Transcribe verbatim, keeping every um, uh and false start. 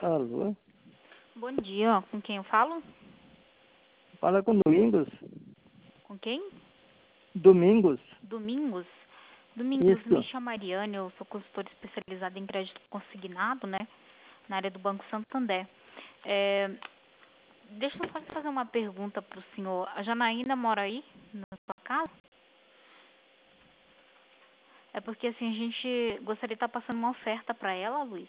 Alô? Bom dia, com quem eu falo? Fala com Domingos. Com quem? Domingos. Domingos? Domingos, me Isso. chamo Mariane, eu sou consultora especializada em crédito consignado, né, na área do Banco Santander. É, deixa eu só fazer uma pergunta para o senhor. A Janaína mora aí, na sua casa? É porque, assim, a gente gostaria de estar passando uma oferta para ela, Luiz.